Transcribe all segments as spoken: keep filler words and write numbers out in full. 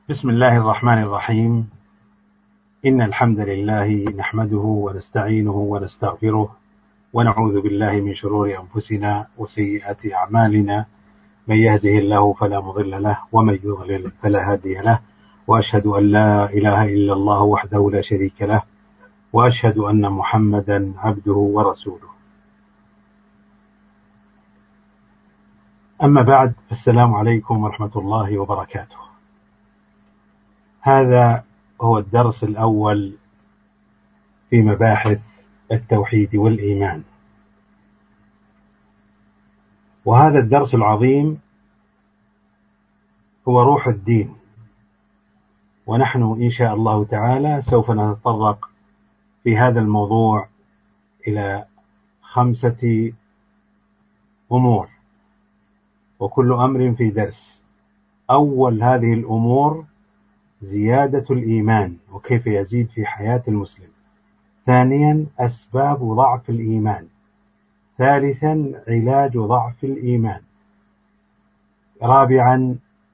بسم الله الرحمن الرحيم. إن الحمد لله نحمده ونستعينه ونستغفره ونعوذ بالله من شرور أنفسنا وسيئات أعمالنا، من يهده الله فلا مضل له ومن يضلل فلا هادي له، وأشهد أن لا إله إلا الله وحده لا شريك له، وأشهد أن محمدا عبده ورسوله. أما بعد، السلام عليكم ورحمة الله وبركاته. هذا هو الدرس الأول في مباحث التوحيد والإيمان، وهذا الدرس العظيم هو روح الدين، ونحن إن شاء الله تعالى سوف نتطرق في هذا الموضوع إلى خمسة أمور، وكل أمر في درس. أول هذه الأمور زيادة الإيمان وكيف يزيد في حياة المسلم. ثانيا أسباب ضعف الإيمان. ثالثا علاج ضعف الإيمان. رابعا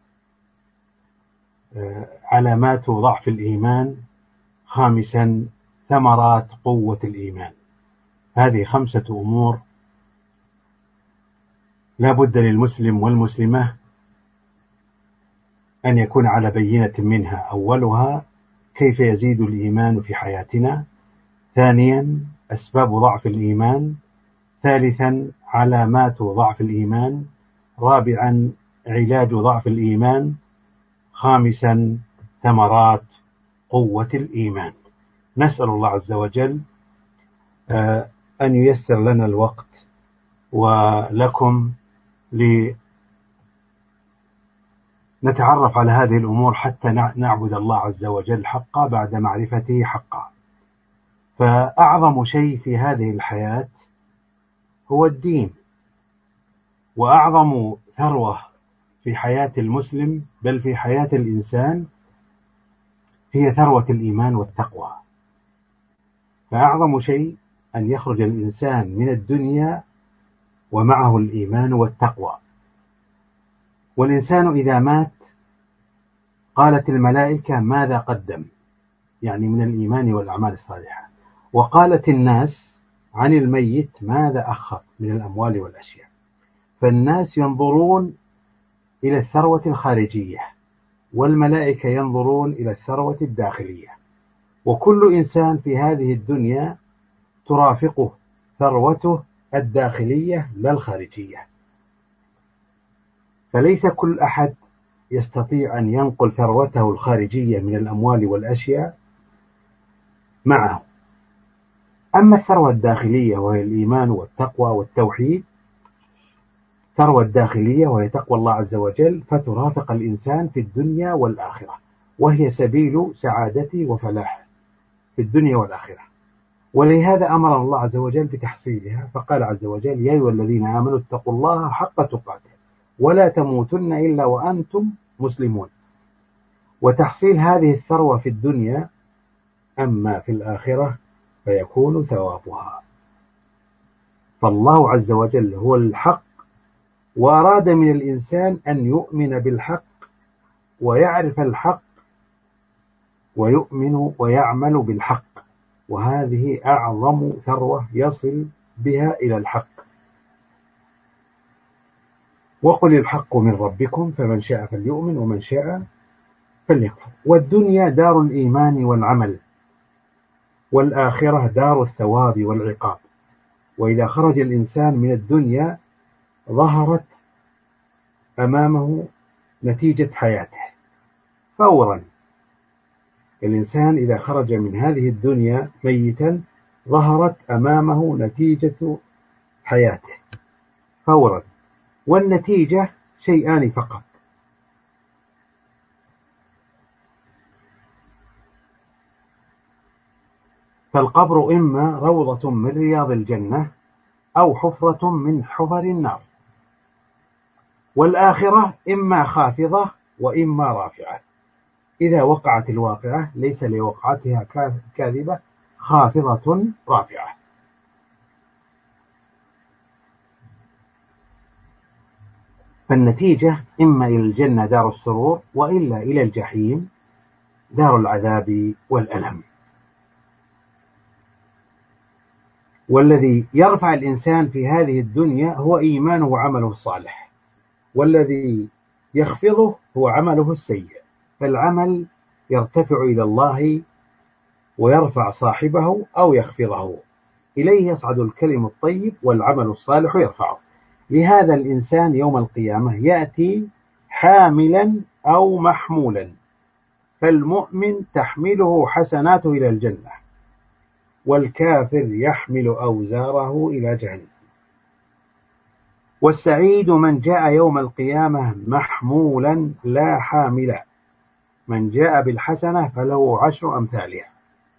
علامات ضعف الإيمان. خامسا ثمرات قوة الإيمان. هذه خمسة أمور لا بد للمسلم والمسلمة أن يكون على بينة منها. أولها كيف يزيد الإيمان في حياتنا. ثانيا أسباب ضعف الإيمان. ثالثا علامات ضعف الإيمان. رابعا علاج ضعف الإيمان. خامسا ثمرات قوة الإيمان. نسأل الله عز وجل أن ييسر لنا الوقت ولكم لنتعرف على هذه الأمور حتى نعبد الله عز وجل حقا بعد معرفته حقا. فأعظم شيء في هذه الحياة هو الدين، وأعظم ثروة في حياة المسلم بل في حياة الإنسان هي ثروة الإيمان والتقوى. فأعظم شيء أن يخرج الإنسان من الدنيا ومعه الإيمان والتقوى. والإنسان إذا مات قالت الملائكة ماذا قدم، يعني من الإيمان والأعمال الصالحة، وقالت الناس عن الميت ماذا أخر من الأموال والأشياء. فالناس ينظرون إلى الثروة الخارجية، والملائكة ينظرون إلى الثروة الداخلية. وكل إنسان في هذه الدنيا ترافقه ثروته الداخلية لا الخارجية. فليس كل أحد يستطيع أن ينقل ثروته الخارجية من الأموال والأشياء معه. أما الثروة الداخلية وهي الإيمان والتقوى والتوحيد، ثروة الداخلية وهي تقوى الله عز وجل، فترافق الإنسان في الدنيا والآخرة، وهي سبيل سعادته وفلاحه في الدنيا والآخرة. ولهذا أمر الله عز وجل بتحصيلها، فقال عز وجل: يا أيها الذين آمنوا اتقوا الله حق تقاته ولا تموتن إلا وأنتم مسلمون. وتحصيل هذه الثروة في الدنيا، أما في الآخرة فيكون ثوابها. فالله عز وجل هو الحق، وأراد من الإنسان أن يؤمن بالحق ويعرف الحق ويؤمن ويعمل بالحق، وهذه أعظم ثروة يصل بها إلى الحق. وقل الحق من ربكم فمن شاء فليؤمن ومن شاء فليكفر. والدنيا دار الإيمان والعمل، والآخرة دار الثواب والعقاب. وإذا خرج الإنسان من الدنيا ظهرت أمامه نتيجة حياته فورا. الإنسان إذا خرج من هذه الدنيا ميتا ظهرت أمامه نتيجة حياته فورا، والنتيجة شيئان فقط: فالقبر إما روضة من رياض الجنة أو حفرة من حفر النار. والآخرة إما خافضة وإما رافعة. إذا وقعت الواقعة ليس لوقعتها كاذبة، خافضة رافعة. فالنتيجة إما إلى الجنة دار السرور، وإلا إلى الجحيم دار العذاب والألم. والذي يرفع الإنسان في هذه الدنيا هو إيمانه وعمله الصالح، والذي يخفضه هو عمله السيء. فالعمل يرتفع إلى الله ويرفع صاحبه أو يخفضه، إليه يصعد الكلم الطيب والعمل الصالح يرفعه. لهذا الإنسان يوم القيامة يأتي حاملا أو محمولا، فالمؤمن تحمله حسناته إلى الجنة، والكافر يحمل أوزاره إلى جهنم. والسعيد من جاء يوم القيامة محمولا لا حاملا، من جاء بالحسنة فله عشر أمثالها.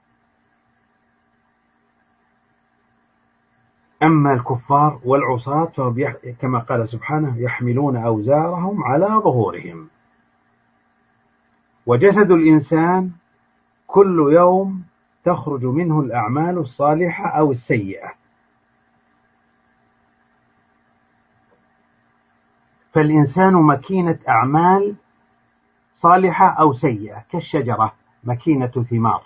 أما الكفار والعصاة فهم كما قال سبحانه يحملون أوزارهم على ظهورهم. وجسد الإنسان كل يوم تخرج منه الأعمال الصالحة أو السيئة، فالإنسان مكينة أعمال صالحة أو سيئة، كالشجرة مكينة ثمار،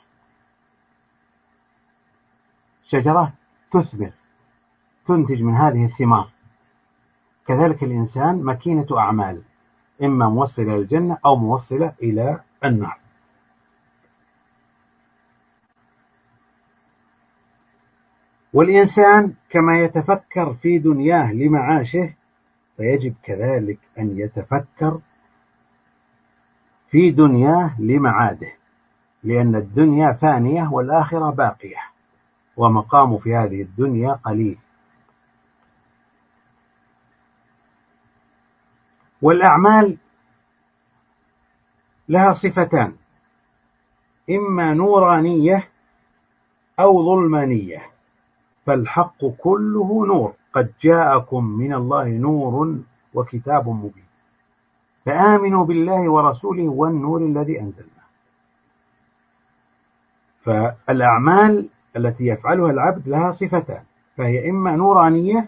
شجرة تثمر تنتج من هذه الثمار. كذلك الإنسان مكينة أعمال، إما موصلة إلى الجنة أو موصلة إلى النار. والإنسان كما يتفكر في دنياه لمعاشه، فيجب كذلك أن يتفكر في دنياه لمعاده، لأن الدنيا فانية والآخرة باقية، ومقام في هذه الدنيا قليل. والأعمال لها صفتان، إما نورانية أو ظلمانية، فالحق كله نور، قد جاءكم من الله نور وكتاب مبين، فآمنوا بالله ورسوله والنور الذي أنزلنا. فالأعمال التي يفعلها العبد لها صفتان، فهي إما نورانية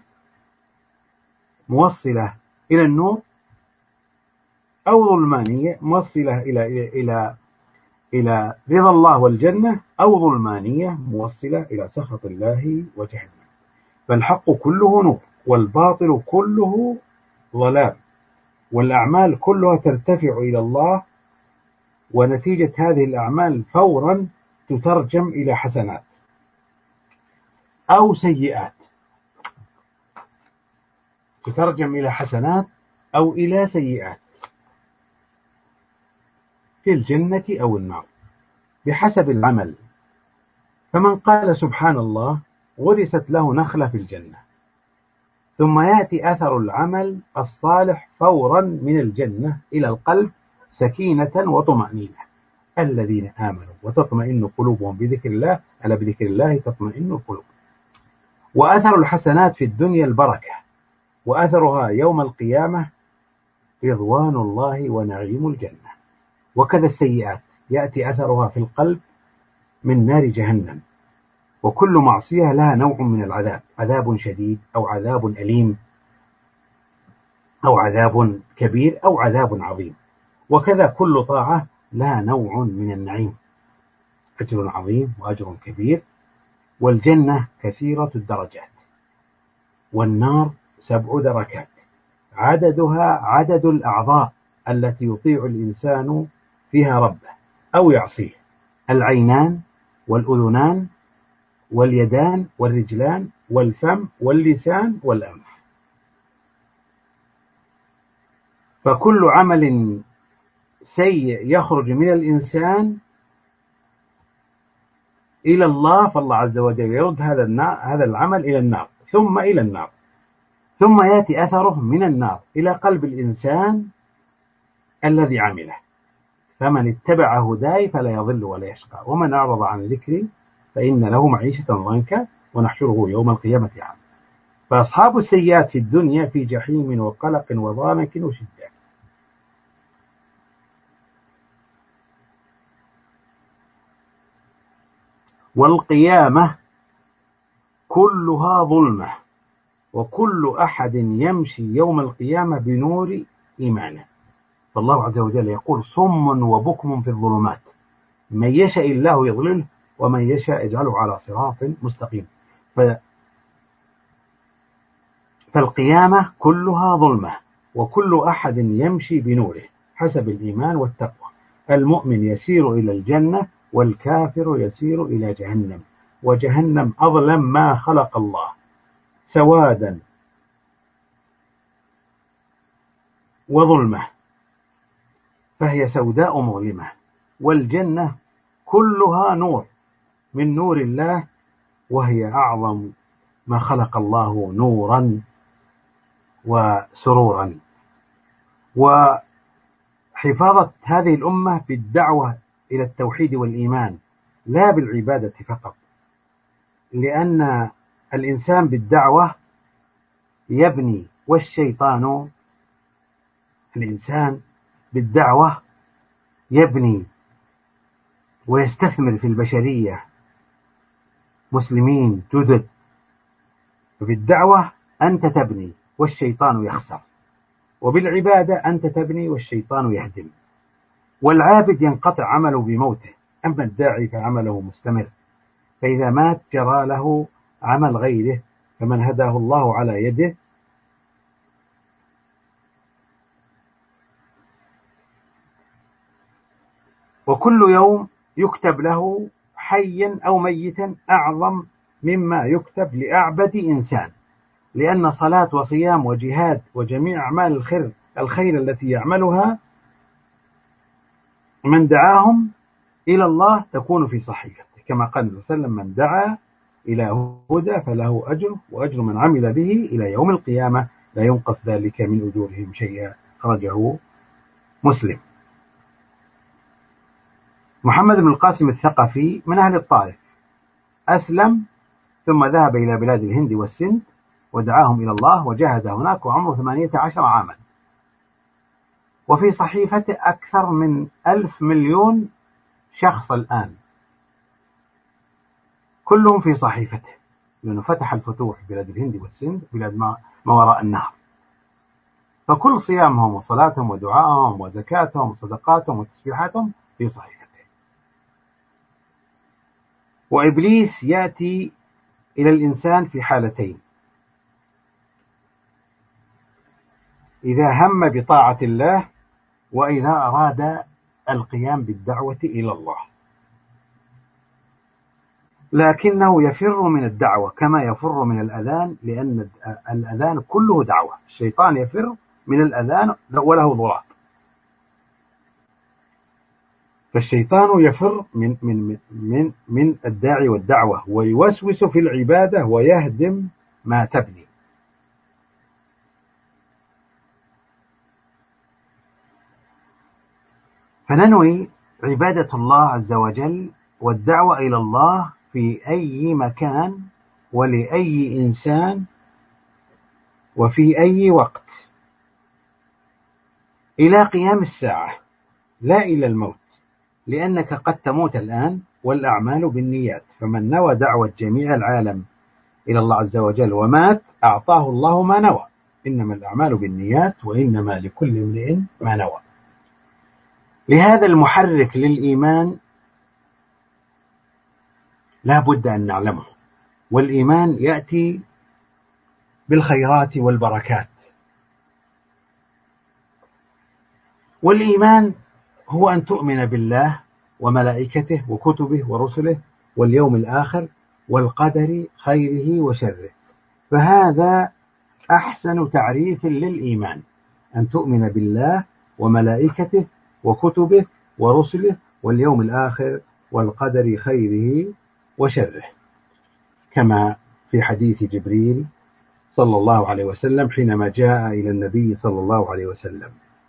موصلة إلى النور، أو ظلمانية موصلة إلى إلى إلى إلى رضا الله والجنة، أو ظلمانية موصلة إلى سخط الله وجهنم. فالحق كله نور، والباطل كله ظلام، والأعمال كلها ترتفع إلى الله، ونتيجة هذه الأعمال فورا تترجم إلى حسنات أو سيئات، تترجم إلى حسنات أو إلى سيئات في الجنة أو النار بحسب العمل. فمن قال سبحان الله غرست له نخلة في الجنة، ثم يأتي أثر العمل الصالح فورا من الجنة إلى القلب سكينة وطمأنينة. الذين آمنوا وتطمئن قلوبهم بذكر الله، ألا بذكر الله تطمئن القلوب. وأثر الحسنات في الدنيا البركة، وأثرها يوم القيامة رضوان الله ونعيم الجنة. وكذا السيئات يأتي أثرها في القلب من نار جهنم. وكل معصية لها نوع من العذاب، عذاب شديد أو عذاب أليم أو عذاب كبير أو عذاب عظيم. وكذا كل طاعة لها نوع من النعيم، أجر عظيم وأجر كبير. والجنة كثيرة الدرجات، والنار سبع دركات، عددها عدد الأعضاء التي يطيع الإنسان فيها ربه أو يعصيه: العينان والأذنان واليدان والرجلان والفم واللسان والأنف. فكل عمل سيء يخرج من الإنسان إلى الله، فالله عز وجل يرد هذا النار هذا العمل إلى النار، ثم إلى النار، ثم يأتي أثره من النار إلى قلب الإنسان الذي عمله. فمن اتبع هداي فلا يضل ولا يشقى، ومن أعرض عن ذكري فإن له معيشة ضنكا ونحشره يوم القيامة أعمى. فأصحاب السيئات في الدنيا في جحيم وقلق وضانك وشدة. والقيامة كلها ظلمة، وكل أحد يمشي يوم القيامة بنور إيمانه. فالله عز وجل يقول صم وبكم في الظلمات من يشاء الله يضلله ومن يشاء يجعله على صراط مستقيم. فالقيامة كلها ظلمة، وكل أحد يمشي بنوره حسب الإيمان والتقوى. المؤمن يسير إلى الجنة والكافر يسير إلى جهنم، وجهنم أظلم ما خلق الله سوادا وظلمة، فهي سوداء مظلمة. والجنة كلها نور من نور الله، وهي أعظم ما خلق الله نورا وسرورا. وحفاظة هذه الأمة بالدعوة إلى التوحيد والإيمان لا بالعبادة فقط، لأن الإنسان بالدعوة يبني، والشيطان الإنسان بالدعوة يبني ويستثمر في البشرية مسلمين جدد. بالدعوة أنت تبني والشيطان يخسر، وبالعبادة أنت تبني والشيطان يهدم. والعابد ينقطع عمله بموته، أما الداعي فعمله مستمر، فإذا مات جرى له عمل غيره، فمن هداه الله على يده وكل يوم يكتب له حيا أو ميتا أعظم مما يكتب لأعبد إنسان، لأن صلاة وصيام وجهاد وجميع أعمال الخير الخير التي يعملها من دعاهم إلى الله تكون في صحيفته، كما قال النبي صلى الله عليه وسلم من دعا إلى هدى فله أجر وأجر من عمل به إلى يوم القيامة لا ينقص ذلك من أجورهم شيئا. خرجه مسلم. محمد بن القاسم الثقفي من أهل الطائف، أسلم ثم ذهب إلى بلاد الهند والسند ودعاهم إلى الله وجاهد هناك، وعمره ثمانية عشر عاما، وفي صحيفته أكثر من ألف مليون شخص الآن، كلهم في صحيفته، لأنه فتح الفتوح بلاد الهند والسند، بلاد ما وراء النهر، فكل صيامهم وصلاتهم ودعائهم وزكاتهم وصدقاتهم وتسبيحاتهم في صحيفته. وإبليس يأتي إلى الإنسان في حالتين: إذا هم بطاعة الله، وإذا أراد القيام بالدعوة إلى الله، لكنه يفر من الدعوة كما يفر من الأذان، لأن الأذان كله دعوة. الشيطان يفر من الأذان وله ضراب، فالشيطان يفر من من من من الداعي والدعوة، ويوسوس في العبادة ويهدم ما تبني. فننوي عبادة الله عز وجل والدعوة إلى الله في أي مكان ولأي إنسان وفي أي وقت إلى قيام الساعة، لا إلى الموت، لأنك قد تموت الآن والأعمال بالنيات. فمن نوى دعوة جميع العالم إلى الله عز وجل ومات أعطاه الله ما نوى، إنما الأعمال بالنيات وإنما لكل امرئ ما نوى. لهذا المحرك للإيمان لا بد أن نعلمه، والإيمان يأتي بالخيرات والبركات. والإيمان هو أن تؤمن بالله وملائكته وكتبه ورسله واليوم الآخر والقدر خيره وشره، فهذا أحسن تعريف للإيمان، أن تؤمن بالله وملائكته وكتبه ورسله واليوم الآخر والقدر خيره وشره، كما في حديث جبريل صلى الله عليه وسلم حينما جاء إلى النبي صلى الله عليه وسلم.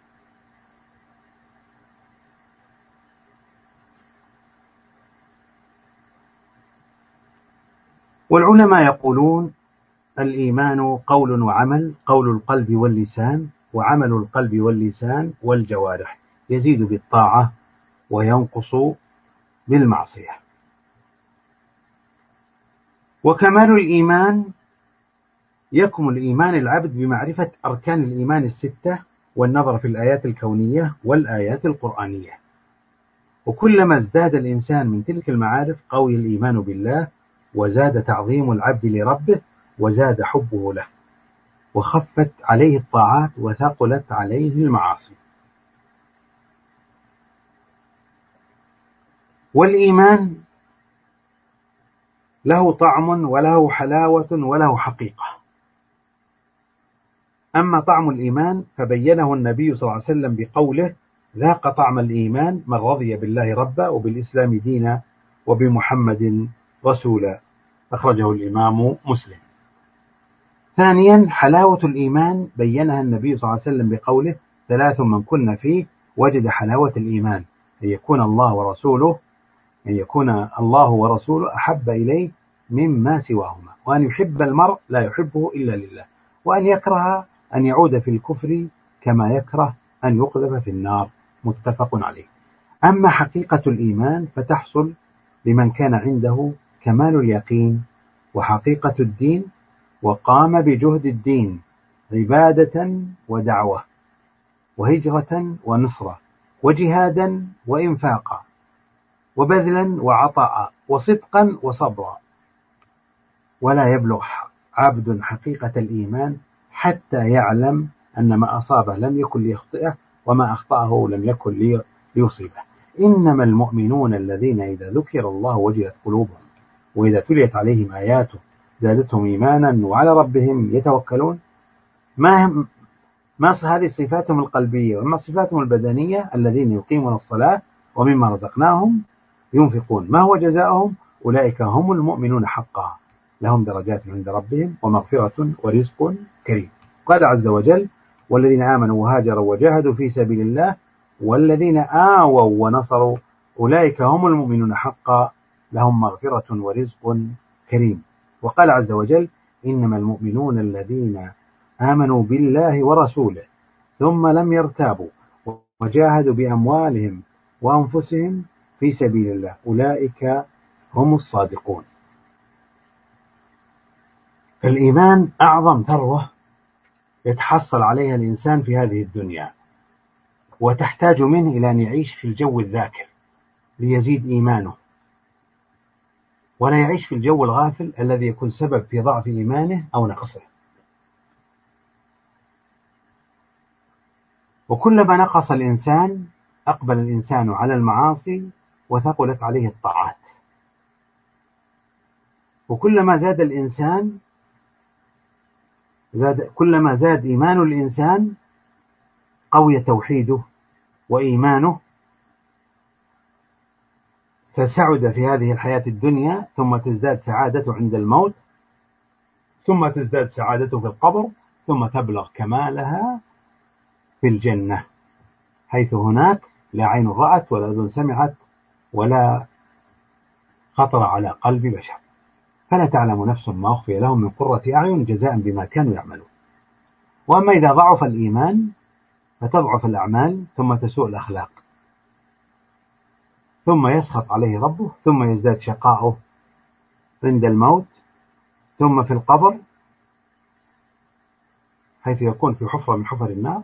والعلماء يقولون الإيمان قول وعمل، قول القلب واللسان، وعمل القلب واللسان والجوارح، يزيد بالطاعة وينقص بالمعصية. وكمال الإيمان يكمل إيمان العبد بمعرفة أركان الإيمان الستة والنظر في الآيات الكونية والآيات القرآنية. وكلما ازداد الإنسان من تلك المعارف قوي الإيمان بالله، وزاد تعظيم العبد لربه، وزاد حبه له، وخفت عليه الطاعات وثقلت عليه المعاصي. والإيمان له طعم وله حلاوة وله حقيقة. أما طعم الإيمان فبينه النبي صلى الله عليه وسلم بقوله: ذاق طعم الإيمان من رضي بالله ربا وبالإسلام دينا وبمحمد رسولا، أخرجه الإمام مسلم. ثانيا، حلاوة الإيمان بينها النبي صلى الله عليه وسلم بقوله: ثلاث من كن فيه وجد حلاوة الإيمان، أن يكون الله ورسوله أن يكون الله ورسوله أحب إليه مما سواهما، وأن يحب المرء لا يحبه إلا لله، وأن يكره أن يعود في الكفر كما يكره أن يقذف في النار، متفق عليه. أما حقيقة الإيمان فتحصل لمن كان عنده كمال اليقين وحقيقة الدين، وقام بجهد الدين عبادة ودعوة وهجرة ونصرة وجهادا وإنفاقا وبذلا وعطاء وصدقا وصبرا. ولا يبلغ عبد حقيقة الإيمان حتى يعلم أن ما أصابه لم يكن ليخطئه، وما أخطأه لم يكن ليصيبه. إنما المؤمنون الذين إذا ذكر الله وجلت قلوبهم وإذا تليت عليهم آياته زادتهم إيمانا وعلى ربهم يتوكلون. ما ما هذه صفاتهم القلبية. وما صفاتهم البدنية: الذين يقيمون الصلاة ومما رزقناهم ينفقون. ما هو جزاؤهم؟ أولئك هم المؤمنون حقا، لهم درجات عند ربهم ومغفرة ورزق كريم. قال عز وجل: والذين آمنوا وهاجروا وجاهدوا في سبيل الله والذين آووا ونصروا أولئك هم المؤمنون حقا، لهم مغفرة ورزق كريم. وقال عز وجل: إنما المؤمنون الذين آمنوا بالله ورسوله ثم لم يرتابوا وجاهدوا بأموالهم وأنفسهم في سبيل الله أولئك هم الصادقون. الإيمان أعظم ثروة يتحصل عليها الإنسان في هذه الدنيا، وتحتاج منه إلى أن يعيش في الجو الذاكر ليزيد إيمانه، ولا يعيش في الجو الغافل الذي يكون سبب في ضعف إيمانه أو نقصه. وكلما نقص الإنسان أقبل الإنسان على المعاصي وثقلت عليه الطاعات، وكلما زاد الإنسان زاد كلما زاد إيمان الإنسان قوي توحيده وإيمانه، فسعد في هذه الحياة الدنيا، ثم تزداد سعادته عند الموت، ثم تزداد سعادته في القبر، ثم تبلغ كمالها في الجنة، حيث هناك لا عين رأت ولا أذن سمعت ولا خطر على قلب بشر. فلا تعلم نفس ما أخفي لهم من قرة أعين جزاء بما كانوا يعملون. وأما إذا ضعف الإيمان فتضعف الأعمال، ثم تسوء الأخلاق، ثم يسخط عليه ربه، ثم يزداد شقاؤه عند الموت، ثم في القبر حيث يكون في حفرة من حفر النار،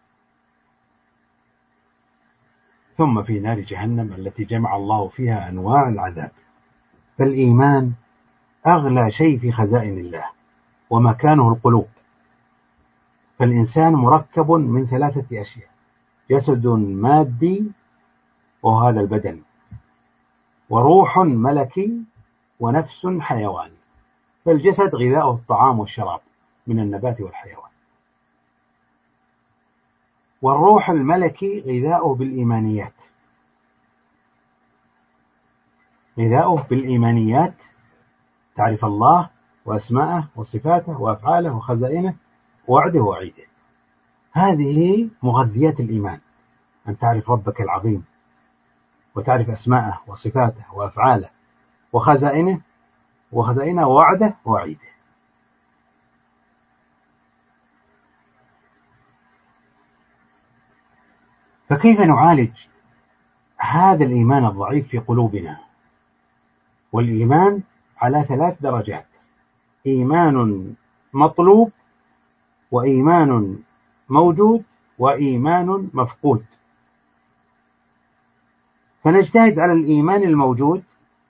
ثم في نار جهنم التي جمع الله فيها أنواع العذاب. فالإيمان أغلى شيء في خزائن الله ومكانه القلوب. فالإنسان مركب من ثلاثة أشياء: جسد مادي وهو هذا البدن، وروح ملكي، ونفس حيواني. فالجسد غذاؤه الطعام والشراب من النبات والحيوان، والروح الملكي غذاؤه بالإيمانيات غذاؤه بالإيمانيات تعرف الله وأسماءه وصفاته وأفعاله وخزائنه ووعده ووعيده. هذه مغذيات الإيمان، أن تعرف ربك العظيم وتعرف أسماءه وصفاته وأفعاله وخزائنه وخزائنه ووعده ووعيده. فكيف نعالج هذا الإيمان الضعيف في قلوبنا؟ والإيمان على ثلاث درجات: إيمان مطلوب، وإيمان موجود، وإيمان مفقود. فنجتهد على الإيمان الموجود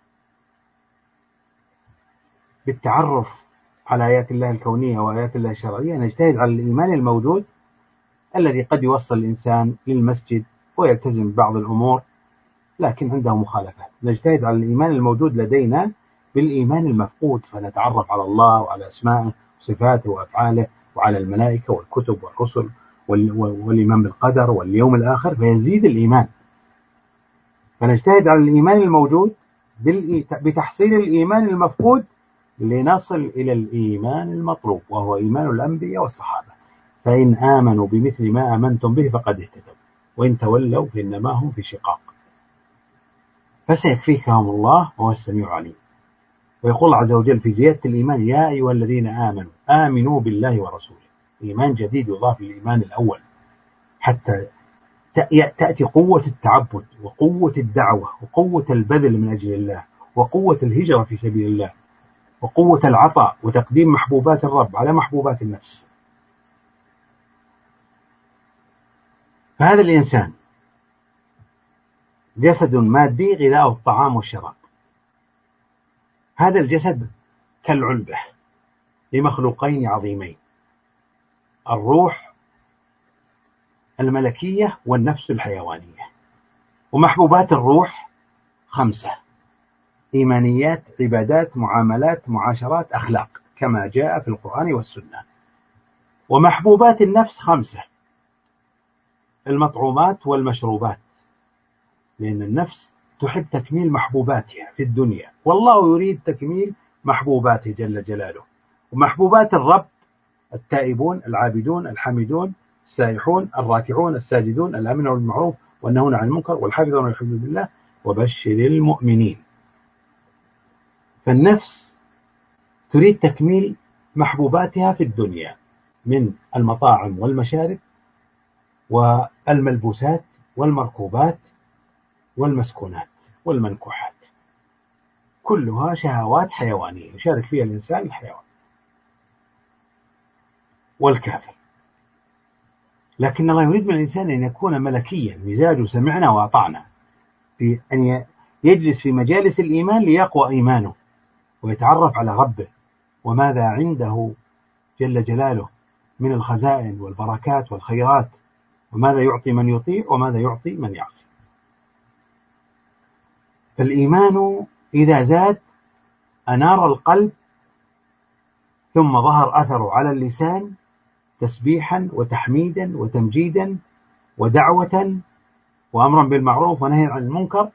بالتعرف على آيات الله الكونية وآيات الله الشرعية. نجتهد على الإيمان الموجود الذي قد يوصل الإنسان للمسجد ويلتزم ببعض الأمور لكن عنده مخالفات. نجتهد على الإيمان الموجود لدينا بالإيمان المفقود، فنتعرف على الله وعلى أسمائه وصفاته وأفعاله وعلى الملائكة والكتب والرسل والإيمان بالقدر واليوم الآخر، فيزيد الإيمان. فنجتهد على الإيمان الموجود بتحصيل الإيمان المفقود لنصل إلى الإيمان المطلوب، وهو إيمان الأنبياء والصحابة. فإن آمنوا بمثل ما آمنتم به فقد اهتدوا، وإن تولوا فإنما هم في شقاق. فسيكفيكهم الله وهو السميع العليم. ويقول الله عز وجل في زيادة الإيمان: يا أيها الذين آمنوا آمنوا بالله ورسوله. إيمان جديد يضاف للإيمان الأول حتى تأتي قوة التعبد وقوة الدعوة وقوة البذل من أجل الله وقوة الهجرة في سبيل الله وقوة العطاء وتقديم محبوبات الرب على محبوبات النفس. فهذا الإنسان جسد مادي غذاؤه الطعام والشراب. هذا الجسد كالعلبة لمخلوقين عظيمين: الروح الملكية والنفس الحيوانية. ومحبوبات الروح خمسة: إيمانيات، عبادات، معاملات، معاشرات، أخلاق، كما جاء في القرآن والسنة. ومحبوبات النفس خمسة: المطعومات والمشروبات، لأن النفس تحب تكميل محبوباتها في الدنيا، والله يريد تكميل محبوباته جل جلاله. ومحبوبات الرب: التائبون، العابدون، الحميدون، السائحون، الراكعون، الساجدون، الآمنون بالمعروف والنهون عن المنكر والحافظون لحدود الله وبشر المؤمنين. فالنفس تريد تكميل محبوباتها في الدنيا من المطاعم والمشارب والملبوسات والمركوبات والمسكونات والمنكوحات، كلها شهوات حيوانية يشارك فيها الإنسان الحيوان والكافر. لكن الله يريد من الإنسان أن يكون ملكيا، مزاجه سمعنا وأطعنا، في أن يجلس في مجالس الإيمان ليقوى إيمانه ويتعرف على ربه وماذا عنده جل جلاله من الخزائن والبركات والخيرات، وماذا يعطي من يطيع وماذا يعطي من يعصي. فالإيمان إذا زاد أنار القلب، ثم ظهر أثره على اللسان تسبيحا وتحميدا وتمجيدا ودعوة وأمرا بالمعروف ونهي عن المنكر،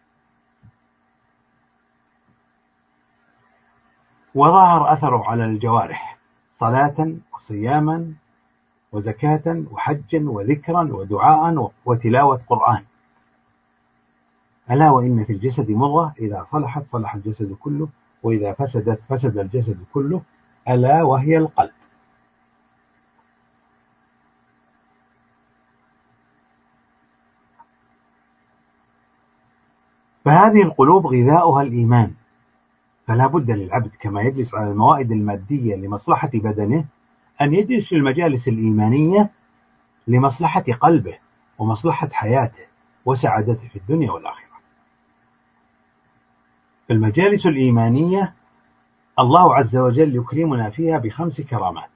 وظهر أثره على الجوارح صلاة وصياما وزكاة وحجا وذكرا ودعاء وتلاوة قرآن. ألا وإن في الجسد مضغة إذا صلحت صلح الجسد كله، وإذا فسدت فسد الجسد كله، ألا وهي القلب. فهذه القلوب غذاؤها الإيمان، فلا بد للعبد كما يجلس على الموائد المادية لمصلحة بدنه أن يجلس في المجالس الإيمانية لمصلحة قلبه ومصلحة حياته وسعادته في الدنيا والآخرة. في المجالس الإيمانية الله عز وجل يكرمنا فيها بخمس كرامات: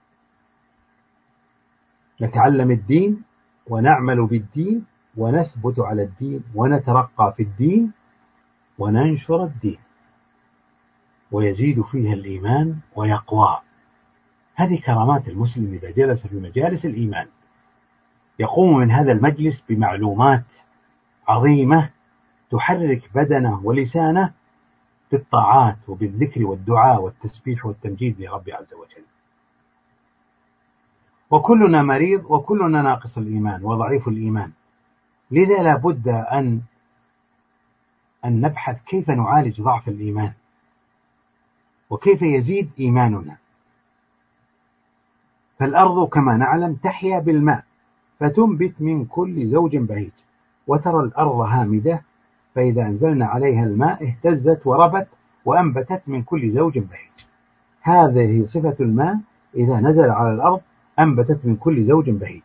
نتعلم الدين ونعمل بالدين ونثبت على الدين ونترقى في الدين وننشر الدين، ويزيد فيها الإيمان ويقوى. هذه كرامات المسلم إذا جلس في مجالس الإيمان، يقوم من هذا المجلس بمعلومات عظيمة تحرك بدنه ولسانه بالطاعات وبالذكر والدعاء والتسبيح والتمجيد لرب عز وجل. وكلنا مريض وكلنا ناقص الإيمان وضعيف الإيمان، لذا لا بد أن أن نبحث كيف نعالج ضعف الإيمان وكيف يزيد إيماننا. فالأرض كما نعلم تحيا بالماء فتنبت من كل زوج بهيج، وترى الأرض هامدة فإذا أنزلنا عليها الماء اهتزت وربت وأنبتت من كل زوج بهيج. هذه صفة الماء إذا نزل على الأرض أنبتت من كل زوج بهيج.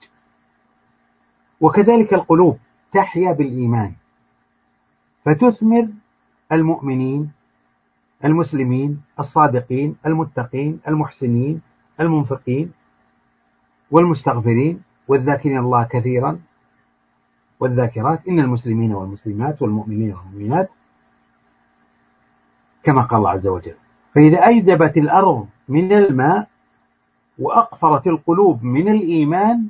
وكذلك القلوب تحيا بالإيمان فتثمر المؤمنين المسلمين الصادقين المتقين المحسنين المنفقين والمستغفرين والذاكرين الله كثيرا والذاكرات، إن المسلمين والمسلمات والمؤمنين والمؤمنات، كما قال الله عز وجل. فإذا أجدبت الأرض من الماء وأقفرت القلوب من الإيمان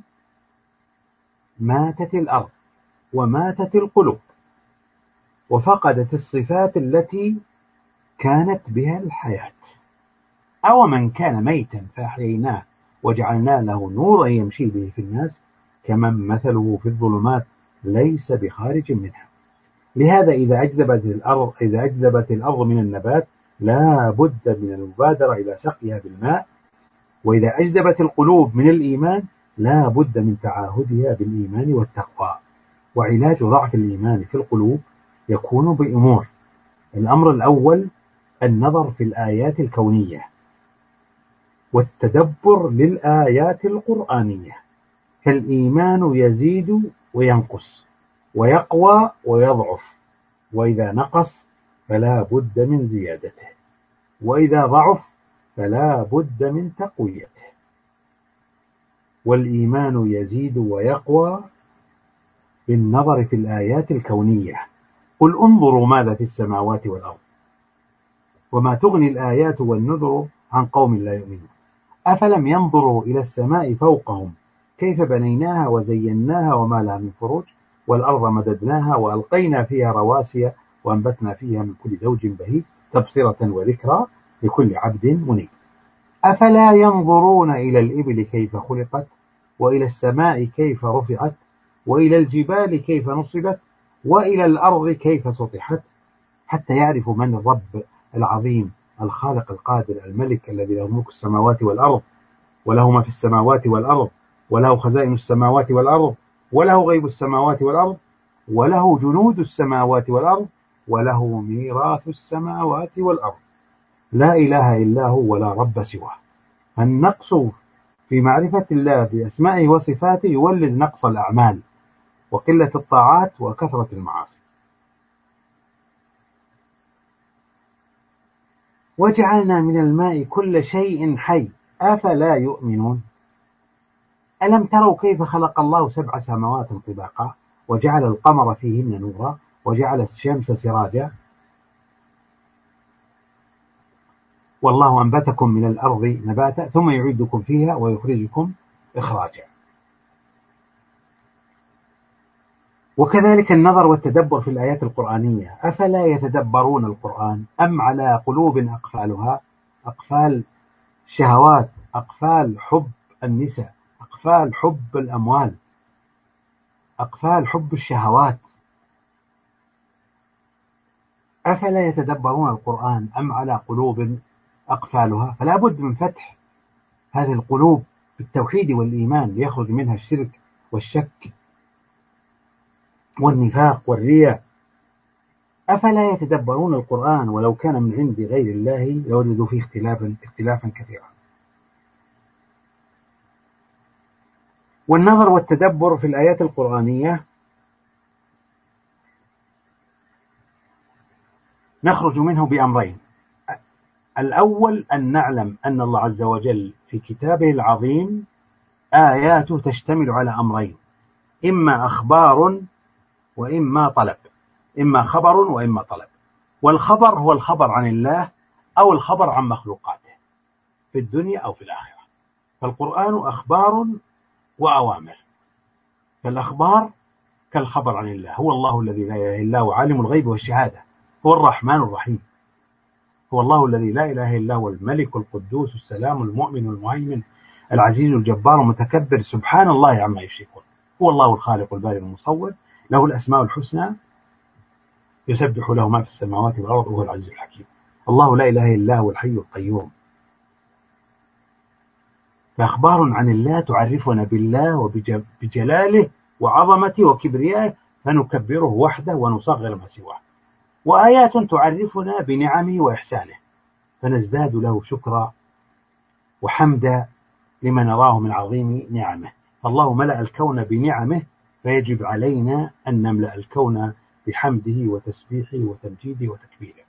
ماتت الأرض وماتت القلوب وفقدت الصفات التي كانت بها الحياة. أو من كان ميتا فأحييناه وجعلنا له نورا يمشي به في الناس كمن مثله في الظلمات ليس بخارج منها. لهذا إذا أجدبت الأرض إذا أجدبت الأرض من النبات لا بد من المبادرة إلى سقيها بالماء، وإذا أجدبت القلوب من الإيمان لا بد من تعاهدها بالإيمان والتقوى. وعلاج ضعف الإيمان في القلوب يكون بأمور: الأمر الأول النظر في الآيات الكونية والتدبر للآيات القرآنية، فالإيمان يزيد وينقص ويقوى ويضعف، وإذا نقص فلا بد من زيادته، وإذا ضعف فلا بد من تقويته. والإيمان يزيد ويقوى بالنظر في الآيات الكونية. قل انظروا ماذا في السماوات والأرض وما تغني الآيات والنذر عن قوم لا يؤمنون أفلم ينظروا إلى السماء فوقهم كيف بنيناها وزيناها وما لها من فروج والأرض مددناها وألقينا فيها رواسي وأنبتنا فيها من كل زوج بهيج تبصرة وذكرى لكل عبد منيب. أفلا ينظرون إلى الإبل كيف خلقت وإلى السماء كيف رفعت وإلى الجبال كيف نصبت وإلى الأرض كيف سطحت حتى يعرفوا من الرب العظيم الخالق القادر الملك الذي له ملك السماوات والأرض وله ما في السماوات والأرض وله خزائن السماوات والأرض وله غيب السماوات والأرض وله جنود السماوات والأرض وله ميراث السماوات والأرض لا إله إلا هو ولا رب سواه. النقص في معرفة الله بأسمائه وصفاته يولد نقص الأعمال وقلة الطاعات وكثرة المعاصي. وجعلنا من الماء كل شيء حي أفلا يؤمنون ألم تروا كيف خلق الله سبع سماوات طباقا وجعل القمر فيهن نورا وجعل الشمس سراجا والله أنبتكم من الأرض نباتا ثم يعيدكم فيها ويخرجكم إخراجا. وكذلك النظر والتدبر في الآيات القرآنية. أفلا يتدبرون القرآن أم على قلوب أقفالها أقفال شهوات أقفال حب النساء أقفال حب الأموال أقفال حب الشهوات. أفلا يتدبرون القرآن أم على قلوب أقفالها. فلا بد من فتح هذه القلوب بالتوحيد والإيمان ليخرج منها الشرك والشك والنفاق والرياء. أفلا يتدبرون القرآن ولو كان من عند غير الله لوجدوا فيه اختلافا اختلافا كثيرا. والنظر والتدبر في الآيات القرآنية نخرج منه بأمرين: الأول أن نعلم أن الله عز وجل في كتابه العظيم آياته تشتمل على أمرين: إما أخبار وإما طلب، إما خبر وإما طلب. والخبر هو الخبر عن الله أو الخبر عن مخلوقاته في الدنيا أو في الآخرة. فالقرآن أخبار وأوامر. فالأخبار كالخبر عن الله: هو الله الذي لا إله إلا هو عالم الغيب والشهادة، هو الرحمن الرحيم، هو الله الذي لا إله إلا هو الملك القدوس السلام المؤمن المهيمن العزيز الجبار المتكبر سبحان الله عما يشركون، هو الله الخالق البارئ المصور له الأسماء الحسنى يسبح له ما في السماوات والأرض وهو العزيز الحكيم، الله لا إله إلا هو الحي القيوم. فأخبار عن الله تعرفنا بالله وبجلاله وعظمته وكبريائه فنكبره وحده ونصغر ما سواه. وآيات تعرفنا بنعمه وإحسانه فنزداد له شكرا وحمدا لما نراه من عظيم نعمه. فالله ملأ الكون بنعمه، فيجب علينا أن نملأ الكون بحمده وتسبيحه وتمجيده وتكبيره.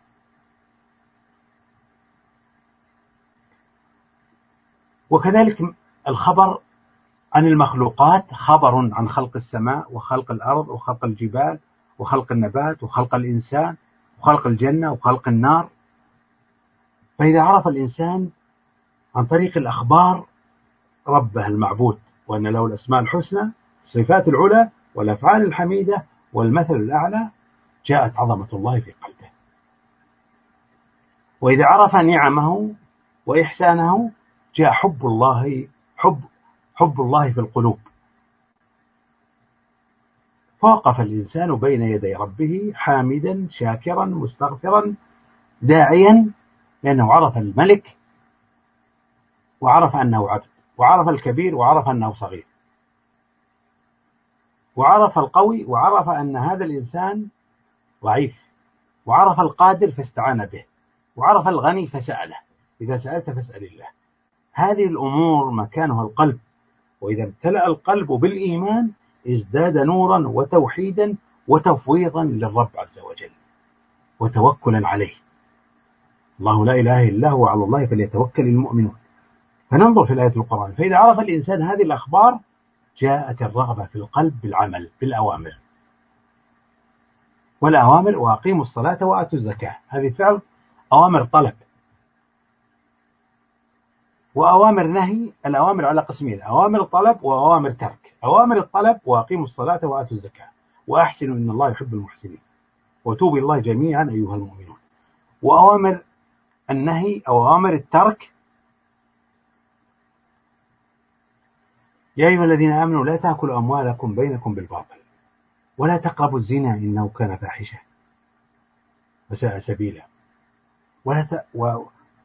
وكذلك الخبر عن المخلوقات خبر عن خلق السماء وخلق الأرض وخلق الجبال وخلق النبات وخلق الإنسان وخلق الجنة وخلق النار. فإذا عرف الإنسان عن طريق الأخبار ربه المعبود، وأن له الأسماء الحسنى، الصفات العلى والأفعال الحميدة والمثل الأعلى، جاءت عظمة الله في قلبه. وإذا عرف نعمه وإحسانه جاء حب الله حب حب الله في القلوب، فوقف الإنسان بين يدي ربه حامدا شاكرا مستغفرا داعيا، لأنه عرف الملك وعرف أنه عبد، وعرف الكبير وعرف أنه صغير، وعرف القوي وعرف أن هذا الإنسان ضعيف، وعرف القادر فاستعان به، وعرف الغني فسأله. إذا سألت فاسأل الله. هذه الأمور مكانها القلب، وإذا امتلأ القلب بالإيمان ازداد نورا وتوحيدا وتفويضا للرب عز وجل وتوكلا عليه. الله لا إله إلا هو، على الله فليتوكل المؤمنون. فننظر في الآية القرآن، فإذا عرف الإنسان هذه الأخبار جاءت الرغبة في القلب بالعمل بالأوامر. والأوامر وأقيموا الصلاة وآتوا الزكاة، هذه فعل أوامر طلب وأوامر نهي. الأوامر على قسمين: أوامر طلب وأوامر ترك. أوامر الطلب: وأقيموا الصلاة وآتوا الزكاة وأحسنوا إن الله يحب المحسنين وتوبوا إلى الله جميعا أيها المؤمنون. وأوامر النهي أو أوامر الترك: يا أيها الذين آمنوا لا تأكلوا أموالكم بينكم بالباطل ولا تقربوا الزنا إنه كان فاحشة وساء سبيلا ولا ت... و...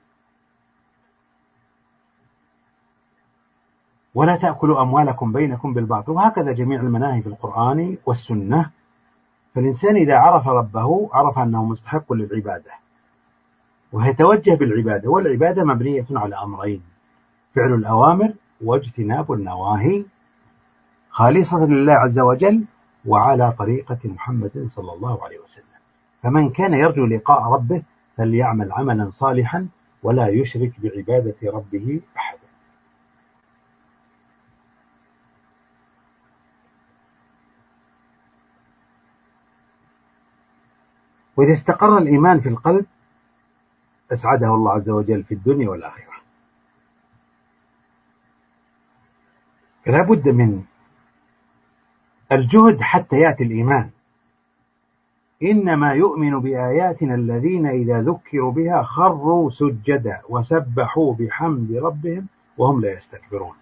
ولا تأكلوا أموالكم بينكم بالباطل. وهكذا جميع المناهي في القرآن والسنة. فالإنسان إذا عرف ربه عرف أنه مستحق للعبادة ويتوجه بالعبادة. والعبادة مبنية على أمرين: فعل الأوامر واجتناب النواهي، خالصة لله عز وجل وعلى طريقة محمد صلى الله عليه وسلم. فمن كان يرجو لقاء ربه فليعمل عملا صالحا ولا يشرك بعبادة ربه أحدا. وإذا استقر الإيمان في القلب أسعده الله عز وجل في الدنيا والآخرة. فلا بد من الجهد حتى يأتي الإيمان. إنما يؤمن بآياتنا الذين إذا ذكروا بها خروا سجدا وسبحوا بحمد ربهم وهم لا يستكبرون.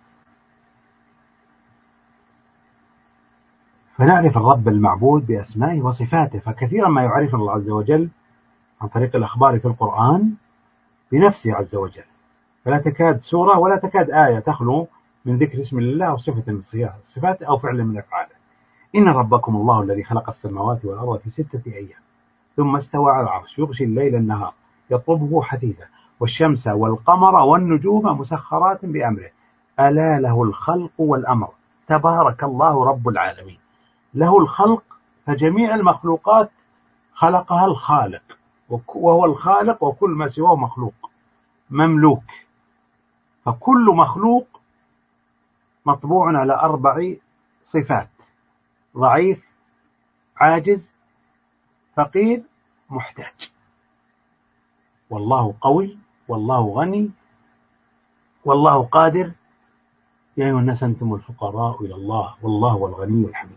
فنعرف الرب المعبود بأسمائه وصفاته. فكثيرا ما يعرف الله عز وجل عن طريق الأخبار في القرآن بنفسه عز وجل، فلا تكاد سورة ولا تكاد آية تخلو من ذكر اسم الله أو صفة من صفاته أو فعل من أفعاله. إن ربكم الله الذي خلق السماوات والأرض في ستة أيام ثم استوى على العرش يغشي الليل النهار يطلبه حثيثا والشمس والقمر والنجوم مسخرات بأمره ألا له الخلق والأمر تبارك الله رب العالمين. له الخلق، فجميع المخلوقات خلقها الخالق، وهو الخالق، وكل ما سواه مخلوق مملوك. فكل مخلوق مطبوع على أربع صفات: ضعيف، عاجز، فقير، محتاج. والله قوي، والله غني، والله قادر. يا أيها الناس أنتم الفقراء إلى الله والله هو الغني الحميد.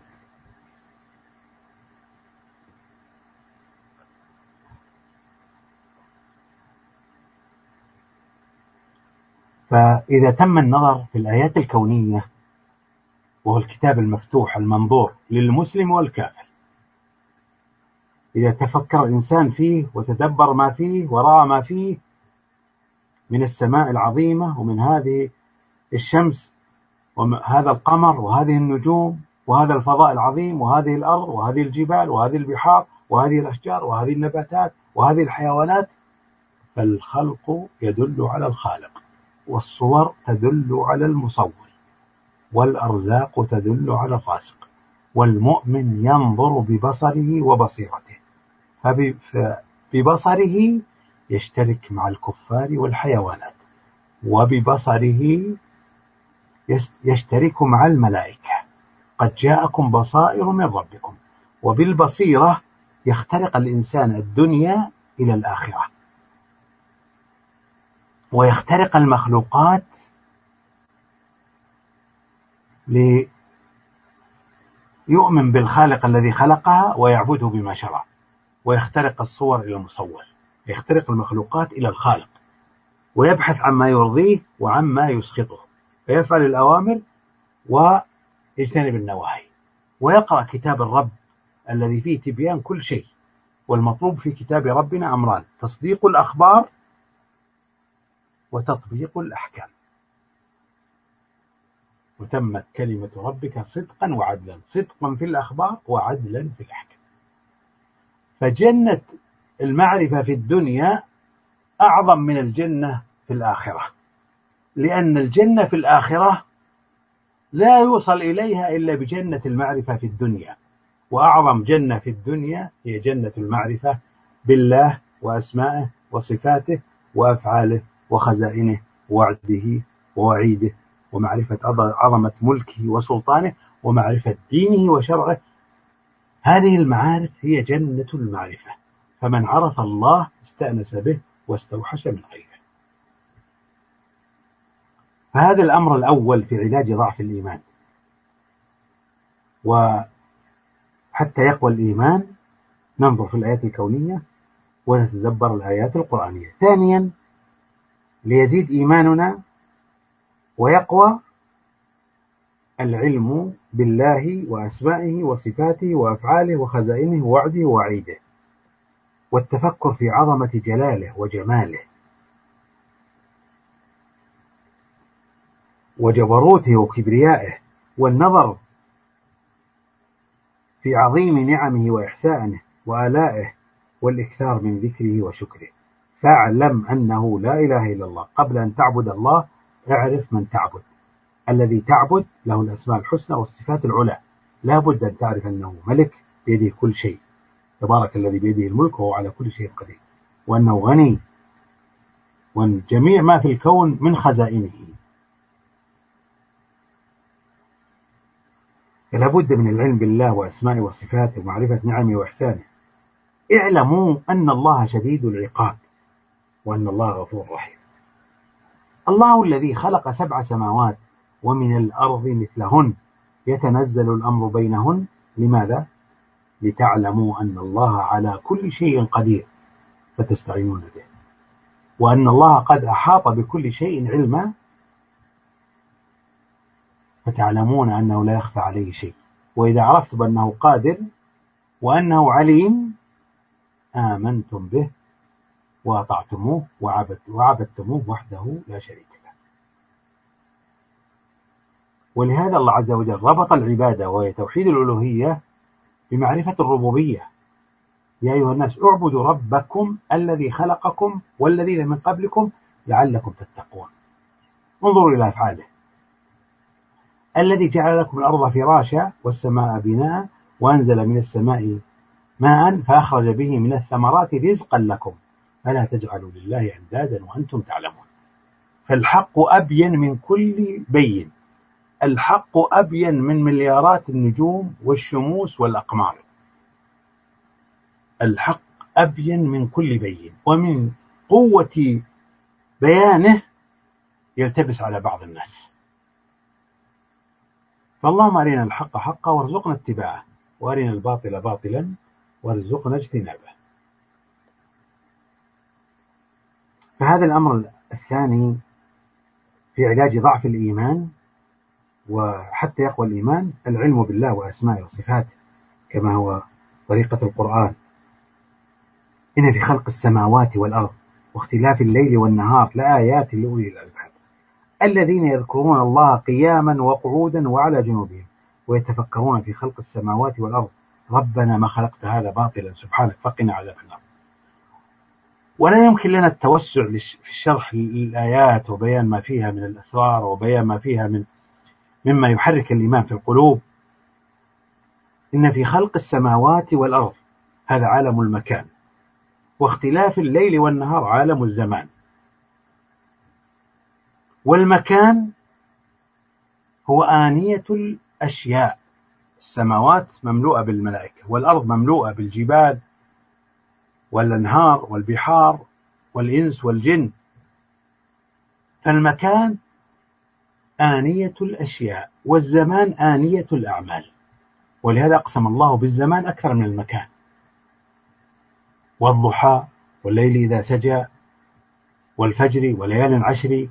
فإذا تم النظر في الآيات الكونية، وهو الكتاب المفتوح المنظور للمسلم والكافر، إذا تفكر الإنسان فيه وتدبر ما فيه ورأى ما فيه من السماء العظيمة ومن هذه الشمس وهذا القمر وهذه النجوم وهذا الفضاء العظيم وهذه الأرض وهذه الجبال وهذه البحار وهذه الأشجار وهذه النباتات وهذه الحيوانات، فالخلق يدل على الخالق. والصور تدل على المصور، والأرزاق تدل على الرازق، والمؤمن ينظر ببصره وبصيرته، فببصره يشترك مع الكفار والحيوانات، وببصره يشترك مع الملائكة، قد جاءكم بصائر من ربكم. وبالبصيرة يخترق الإنسان الدنيا إلى الآخرة، ويخترق المخلوقات ليؤمن بالخالق الذي خلقها ويعبده بما شرع، ويخترق الصور إلى المصور، يخترق المخلوقات إلى الخالق، ويبحث عما يرضيه وعما يسخطه، فيفعل الأوامر ويجتنب النواهي، ويقرأ كتاب الرب الذي فيه تبيان كل شيء. والمطلوب في كتاب ربنا أمران: تصديق الأخبار وتطبيق الأحكام. وتمت كلمة ربك صدقا وعدلا، صدقا في الأخبار وعدلا في الأحكام. فجنة المعرفة في الدنيا أعظم من الجنة في الآخرة، لأن الجنة في الآخرة لا يوصل إليها إلا بجنة المعرفة في الدنيا، وأعظم جنة في الدنيا هي جنة المعرفة بالله وأسمائه وصفاته وأفعاله وخزائنه ووعده ووعيده، ومعرفة عظمة ملكه وسلطانه، ومعرفة دينه وشرعه. هذه المعارف هي جنة المعرفة، فمن عرف الله استأنس به واستوحش من غيره. فهذا الأمر الأول في علاج ضعف الإيمان. وحتى يقوى الإيمان ننظر في الآيات الكونية ونتدبر الآيات القرآنية. ثانيا، ليزيد إيماننا ويقوى العلم بالله وأسمائه وصفاته وأفعاله وخزائنه ووعده ووعيده، والتفكر في عظمة جلاله وجماله وجبروته وكبريائه، والنظر في عظيم نعمه وإحسانه وآلائه، والإكثار من ذكره وشكره. فاعلم أنه لا إله إلا الله. قبل أن تعبد الله اعرف من تعبد. الذي تعبد له الأسماء الحسنى والصفات العلى. لا بد أن تعرف أنه ملك بيده كل شيء، تبارك الذي بيده الملك وهو على كل شيء قدير، وأنه غني، وأن جميع ما في الكون من خزائنه. فلا بد من العلم بالله وأسمائه وصفاته ومعرفة نعمه وإحسانه. اعلموا أن الله شديد العقاب وأن الله غفور رحيم. الله الذي خلق سبع سماوات ومن الأرض مثلهن يتنزل الأمر بينهن. لماذا؟ لتعلموا أن الله على كل شيء قدير فتستعينون به، وأن الله قد أحاط بكل شيء علما فتعلمون أنه لا يخفى عليه شيء. وإذا عرفتم أنه قادر وأنه عليم آمنتم به وأطعتموه وعبدتموه وحده لا شريك له. ولهذا الله عز وجل ربط العبادة وهي توحيد الألوهية بمعرفة الربوبية. يا أيها الناس اعبدوا ربكم الذي خلقكم والذين من قبلكم لعلكم تتقون. انظروا إلى أفعاله: الذي جعل لكم الأرض فراشا والسماء بناء وأنزل من السماء ماء فأخرج به من الثمرات رزقا لكم فلا تجعلوا لله أندادا وأنتم تعلمون. فالحق أبين من كل بين، الحق أبين من مليارات النجوم والشموس والأقمار. الحق أبين من كل بين، ومن قوة بيانه يلتبس على بعض الناس. فاللهم أرنا الحق حقا وارزقنا اتباعه، وأرنا الباطل باطلا وارزقنا اجتنابه. فهذا الأمر الثاني في علاج ضعف الإيمان وحتى يقوى الإيمان العلم بالله وأسمائه وصفاته كما هو طريقة القرآن. إن في خلق السماوات والأرض واختلاف الليل والنهار لآيات لأولي الألباب الذين يذكرون الله قياما وقعودا وعلى جنوبهم ويتفكرون في خلق السماوات والأرض ربنا ما خلقت هذا باطلا سبحانك فقنا عذاب النار. ولا يمكن لنا التوسع في الشرح الآيات وبيان ما فيها من الأسرار وبيان ما فيها من مما يحرك الإيمان في القلوب. إن في خلق السماوات والأرض، هذا عالم المكان، واختلاف الليل والنهار عالم الزمان. والمكان هو آنية الأشياء، السماوات مملوءة بالملائكة، والأرض مملوءة بالجبال والأنهار والبحار والإنس والجن. فالمكان آنية الأشياء، والزمان آنية الأعمال، ولهذا أقسم الله بالزمان أكثر من المكان. والضحى والليل إذا سجى والفجر وليال عشر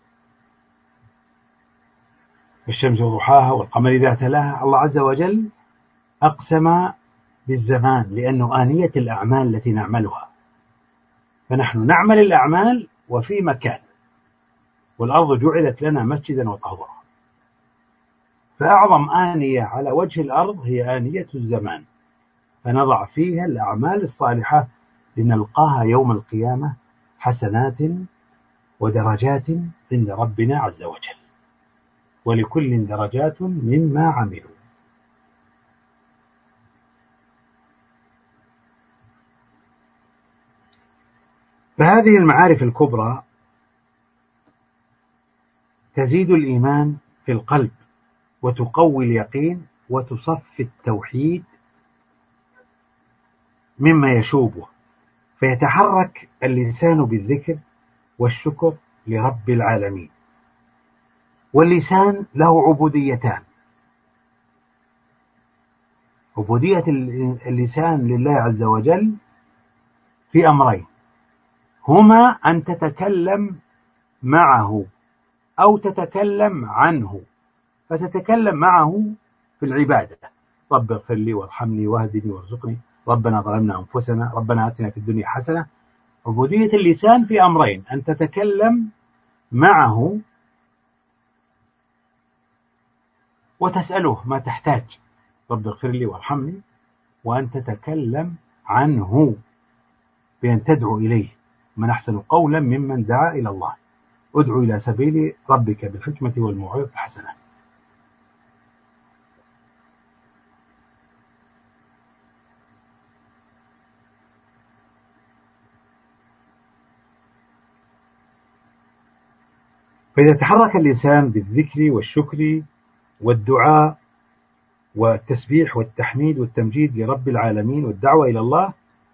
والشمس وضحاها والقمر إذا تلاها. الله عز وجل أقسم بالزمان لأنه آنية الأعمال التي نعملها، فنحن نعمل الأعمال وفي مكان. والأرض جعلت لنا مسجدا وطهورا، فأعظم آنية على وجه الأرض هي آنية الزمان، فنضع فيها الأعمال الصالحة لنلقاها يوم القيامة حسنات ودرجات عند ربنا عز وجل، ولكل درجات مما عملوا. فهذه المعارف الكبرى تزيد الإيمان في القلب وتقوي اليقين وتصفي التوحيد مما يشوبه، فيتحرك اللسان بالذكر والشكر لرب العالمين. واللسان له عبوديتان: عبودية اللسان لله عز وجل في أمرين، هما أن تتكلم معه أو تتكلم عنه. فتتكلم معه في العبادة: رب اغفر لي وارحمني واهدني وارزقني، ربنا ظلمنا أنفسنا، ربنا آتنا في الدنيا حسنة. عبودية اللسان في أمرين: أن تتكلم معه وتسأله ما تحتاج، رب اغفر لي وارحمني، وأن تتكلم عنه بأن تدعو إليه: من أحسن قولا ممن دعا إلى الله، ادعو إلى سبيل ربك بالحكمة والموعظة الحسنة. فإذا تحرك اللسان بالذكر والشكر والدعاء والتسبيح والتحميد والتمجيد لرب العالمين والدعوة إلى الله،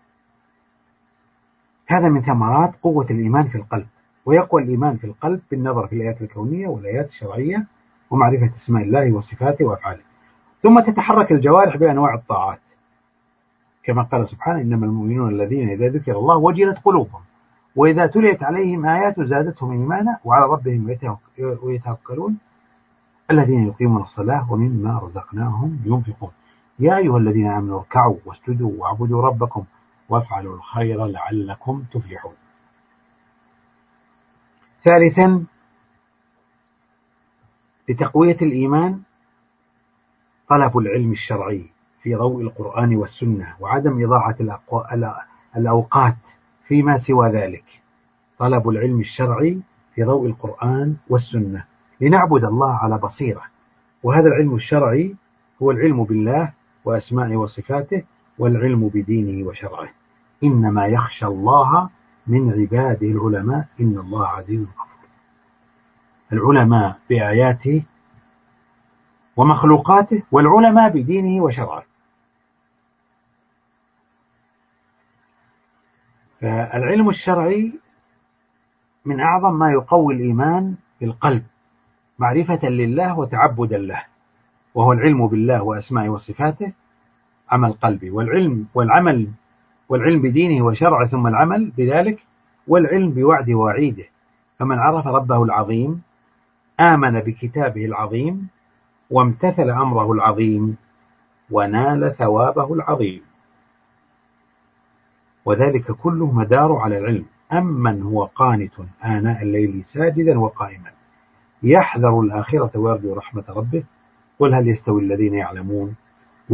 هذا من ثمرات قوة الإيمان في القلب. ويقوى الإيمان في القلب بالنظر في الآيات الكونية والآيات الشرعية ومعرفة اسماء الله وصفاته وأفعاله. ثم تتحرك الجوارح بأنواع الطاعات، كما قال سبحانه: إنما المؤمنون الذين إذا ذكر الله وجلت قلوبهم وإذا تليت عليهم آياته زادتهم إيمانا وعلى ربهم يتوكلون الذين يقيمون الصلاة ومما رزقناهم ينفقون يا أيها الذين آمنوا اركعوا واسجدوا واعبدوا ربكم وافعلوا الخير لعلكم تفلحون. ثالثا، لتقوية الإيمان طلب العلم الشرعي في ضوء القرآن والسنة، وعدم إضاعة الأوقات فيما سوى ذلك. طلب العلم الشرعي في ضوء القرآن والسنة لنعبد الله على بصيرة. وهذا العلم الشرعي هو العلم بالله وأسمائه وصفاته والعلم بدينه وشرعه. إنما يخشى الله من عباده العلماء إن الله عزيز غفور. العلماء بآياته ومخلوقاته، والعلماء بدينه وشرعه. فالعلم الشرعي من أعظم ما يقوي الإيمان في القلب معرفة لله وتعبدا له، وهو العلم بالله وأسمائه وصفاته عمل قلبي، والعلم والعمل والعلم بدينه وشرعه ثم العمل بذلك، والعلم بوعده ووعيده. فمن عرف ربه العظيم آمن بكتابه العظيم وامتثل أمره العظيم ونال ثوابه العظيم، وذلك كله مدار على العلم. أمن هو قانت آناء الليل ساجدا وقائما يحذر الآخرة ويرجو رحمة ربه قل هل يستوي الذين يعلمون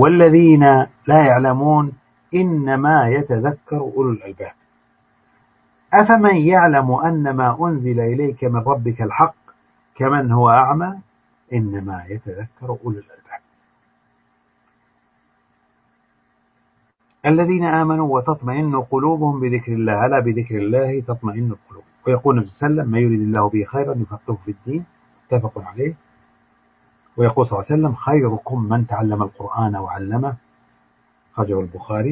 والذين لا يعلمون إنما يتذكر أولو الألباب. أفمن يعلم أن ما أنزل إليك من ربك الحق كمن هو أعمى إنما يتذكر أولو الألباب. الذين آمنوا وتطمئن قلوبهم بذكر الله، ألا بذكر الله تطمئن القلوب. ويقول النبي صلى الله عليه وسلم: ما يريد الله به خيرا يفقهه في الدين، متفق عليه. ويقول صلى الله عليه وسلم: خيركم من تعلم القرآن وعلمه، أخرجه البخاري.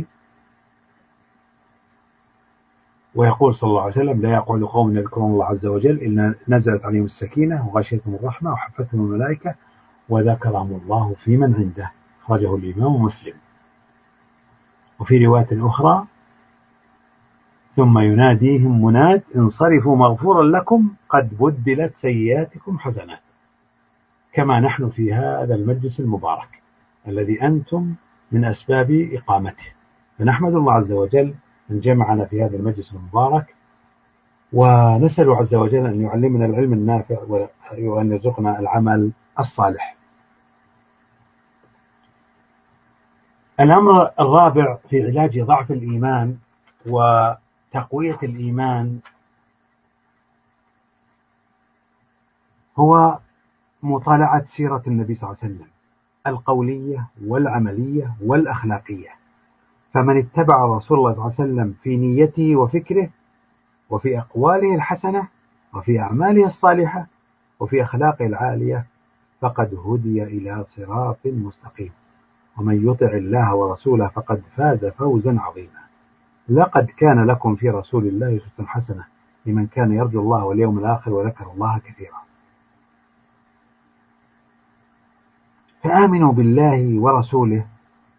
ويقول صلى الله عليه وسلم: لا يقعد قوم يذكرون الله عز وجل إلا نزلت عليهم السكينة وغشيتهم الرحمة وحفتهم الملائكة وذكرهم الله في من عنده، أخرجه الإمام مسلم. وفي رواية أخرى: ثم يناديهم مناد انصرفوا مغفورا لكم قد بدلت سيئاتكم حسنات. كما نحن في هذا المجلس المبارك الذي أنتم من أسباب إقامته، فنحمد الله عز وجل أن جمعنا في هذا المجلس المبارك، ونسأل عز وجل أن يعلمنا العلم النافع وأن يرزقنا العمل الصالح. الأمر الرابع في علاج ضعف الإيمان وتقوية الإيمان هو مطالعة سيرة النبي صلى الله عليه وسلم القولية والعملية والأخلاقية. فمن اتبع رسول الله صلى الله عليه وسلم في نيته وفكره وفي أقواله الحسنة وفي أعماله الصالحة وفي أخلاقه العالية فقد هدي إلى صراط مستقيم. ومن يطع الله ورسوله فقد فاز فوزا عظيما. لقد كان لكم في رسول الله أسوة حسنة لمن كان يرجو الله واليوم الآخر وذكر الله كثيرا. فآمنوا بالله ورسوله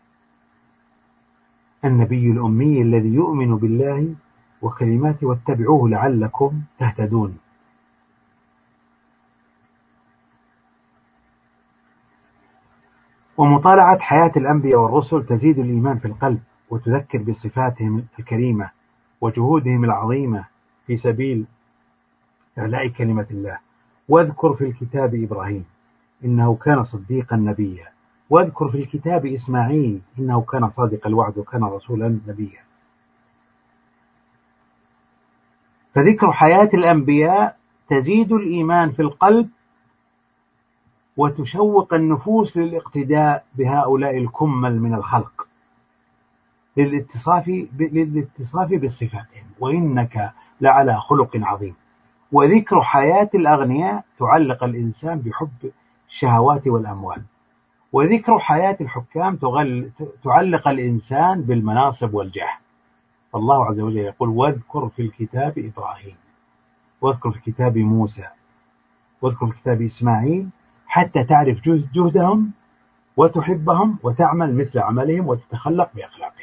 النبي الأمي الذي يؤمن بالله وكلماته واتبعوه لعلكم تهتدون. ومطالعة حياة الأنبياء والرسل تزيد الإيمان في القلب وتذكر بصفاتهم الكريمة وجهودهم العظيمة في سبيل إعلاء كلمة الله. واذكر في الكتاب إبراهيم إنه كان صديقا نبيا، واذكر في الكتاب إسماعيل إنه كان صادق الوعد وكان رسولا نبيا. فذكر حياة الأنبياء تزيد الإيمان في القلب وتشوق النفوس للاقتداء بهؤلاء الكمل من الخلق للاتصاف للاتصاف بصفاتهم، وإنك لعلى خلق عظيم. وذكر حياة الأغنياء تعلق الإنسان بحب الشهوات والأموال، وذكر حياة الحكام تعلق الإنسان بالمناصب والجاه. الله عز وجل يقول: واذكر في الكتاب إبراهيم، واذكر في الكتاب موسى، واذكر في الكتاب إسماعيل، حتى تعرف جهدهم وتحبهم وتعمل مثل عملهم وتتخلق بأخلاقهم.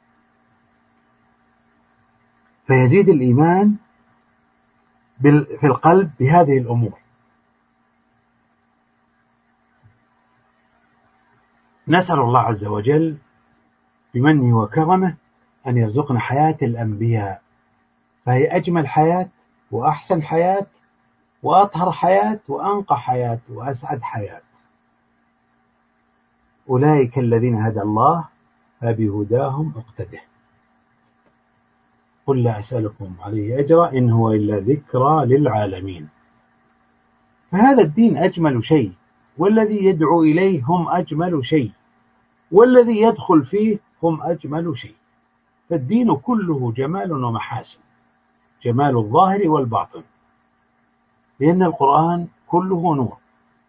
فيزيد الإيمان في القلب بهذه الأمور. نسأل الله عز وجل بمنه وكرمه أن يرزقنا حياة الأنبياء، فهي أجمل حياة وأحسن حياة وأطهر حياة وأنقى حياة وأسعد حياة. أولئك الذين هدى الله فبهداهم اقتده. قل لا أسألكم عليه أجرا إن هو إلا ذكرى للعالمين. فهذا الدين أجمل شيء، والذي يدعو إليه هم أجمل شيء، والذي يدخل فيه هم أجمل شيء. فالدين كله جمال ومحاسن، جمال الظاهر والباطن، لأن القرآن كله نور.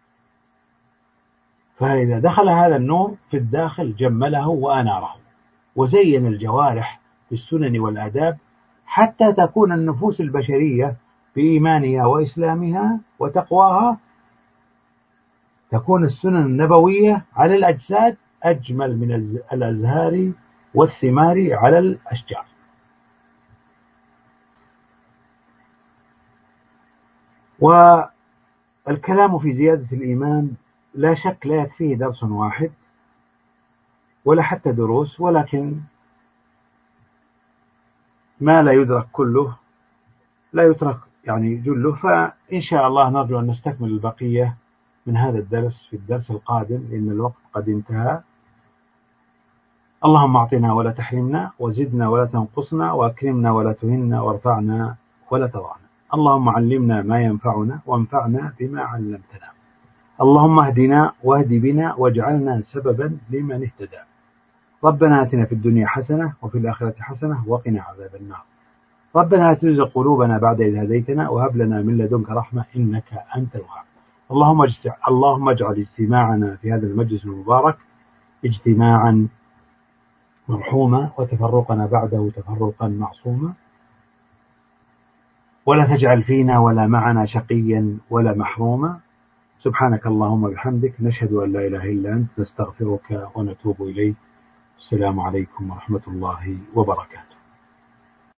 فإذا دخل هذا النور في الداخل جمله وأناره وزين الجوارح بالسنن والآداب حتى تكون النفوس البشرية بإيمانها وإسلامها وتقواها تكون السنن النبوية على الأجساد أجمل من الأزهار والثمار على الأشجار. والكلام في زيادة الإيمان لا شك لا يكفيه درس واحد ولا حتى دروس، ولكن ما لا يدرك كله لا يترك يعني جله. فإن شاء الله نرجو أن نستكمل البقية من هذا الدرس في الدرس القادم، لأن الوقت قد انتهى. اللهم أعطنا ولا تحرمنا، وزدنا ولا تنقصنا، وأكرمنا ولا تهنا، وارفعنا ولا تضعنا. اللهم علمنا ما ينفعنا، وانفعنا بما علمتنا. اللهم اهدنا واهد بنا، واجعلنا سببا لمن اهتدى. ربنا آتنا في الدنيا حسنة وفي الآخرة حسنة وقنا عذاب النار. ربنا لا تزغ قلوبنا بعد إذ هديتنا، وهب لنا من لدنك رحمة إنك أنت الوهاب. اللهم اجعل اللهم اجعل اجتماعنا في هذا المجلس المبارك اجتماعا مرحوما، وتفرقنا بعده تفرقا معصوما، ولا تجعل فينا ولا معنا شقيا ولا محروما. سبحانك اللهم وبحمدك، نشهد أن لا إله إلا أنت، نستغفرك ونتوب إليك. السلام عليكم ورحمة الله وبركاته.